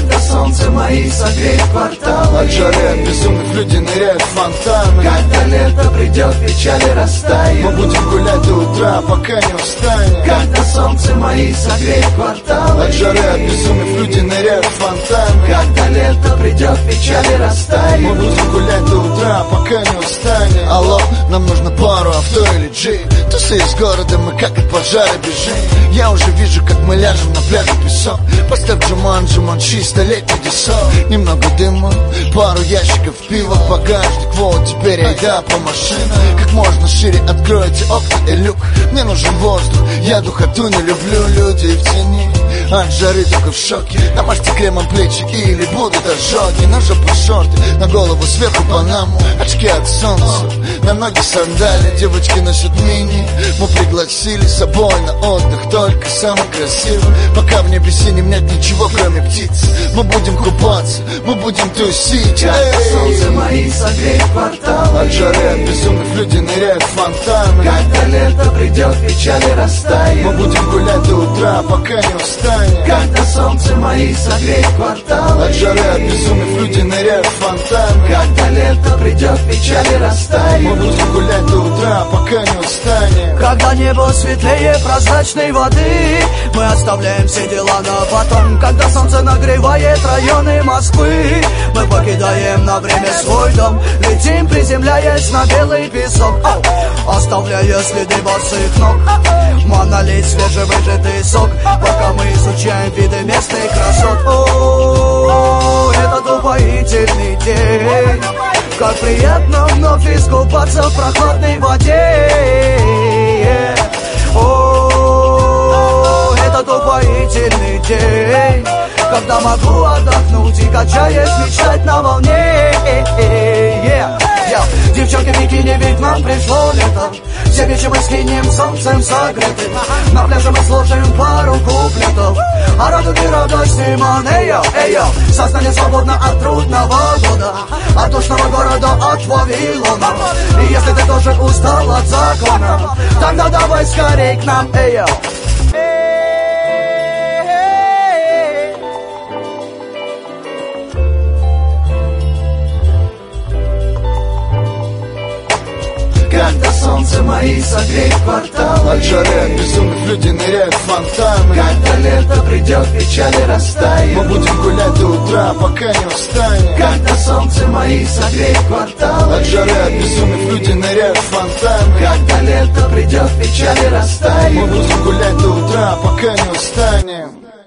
Когда солнце мои согреет кварталы, от жары, от безумных людей ныряют фонтаны. Когда лето придет, печали растают, мы будем гулять до утра, пока не устанем. Когда солнце мои согреет кварталы, от жары, от безумных людей ныряют фонтаны. Когда лето придет, печали растают, мы будем гулять до утра, пока не устанем. Алло, нам нужно пару авто или джип. Тусы из города, мы как от пожара бежим. Я уже вижу, как мы ляжем на пляже песок. Поставь Джуманджи, столетний десок. Немного дыма, пару ящиков пива, багажник. Вот теперь айда по машинам. Как можно шире откройте окна и люк. Мне нужен воздух, я духоту не люблю. Люди в тени, от жары только в шоке. Намажьте кремом плечи или будут ожоги. На жопу шорты, на голову сверху панаму. Очки от солнца, на ноги сандали. Девочки носят мини. Мы пригласили с собой на отдых только самый красивый. Пока в небе синем нет ничего, кроме птиц. Мы будем купаться, мы будем тусить. Когда солнце мои согреет кварталы, от жары, от безумных людей ныряют фонтаны. Когда лето придет, печали растают, мы будем гулять до утра, пока не устанем. Когда солнце мои согреет кварталы, от жары, от безумных людей ныряют фонтаны. Когда лето придет, печали растают, мы будем гулять до утра, пока не устанем. Когда небо светлее прозрачной воды, мы оставляем все дела на потом. Когда солнце нагревает районы Москвы, мы покидаем на время свой дом. Летим, приземляясь на белый песок, оставляя следы босых ног. Монолит, свежевыжатый сок, пока мы изучаем виды местных красот. О, этот упоительный день, как приятно вновь искупаться в прохладной воде. О, этот упоительный день, когда могу отдохнуть и, качаясь, мечтать на волне. Девчонки в бикини, ведь нам пришло лето. Все вечи мы скинем солнцем согреты. На пляже мы сложим пару куплетов. А радуги радость и манея, сознание свободно от трудного года, от душного города, от Вавилона. И если ты тоже устал от закона, тогда давай скорей к нам, Когда солнце мои согреет кварталы, от жары, от безумных людей ныряют фонтаны. Когда лето придет, печали растают, мы будем гулять до утра, пока не устанем. Когда солнце мои согреет кварталы, от жары, от безумных людей ныряют фонтаны. Когда лето придет, печали растают, мы будем гулять до утра, пока не устанем.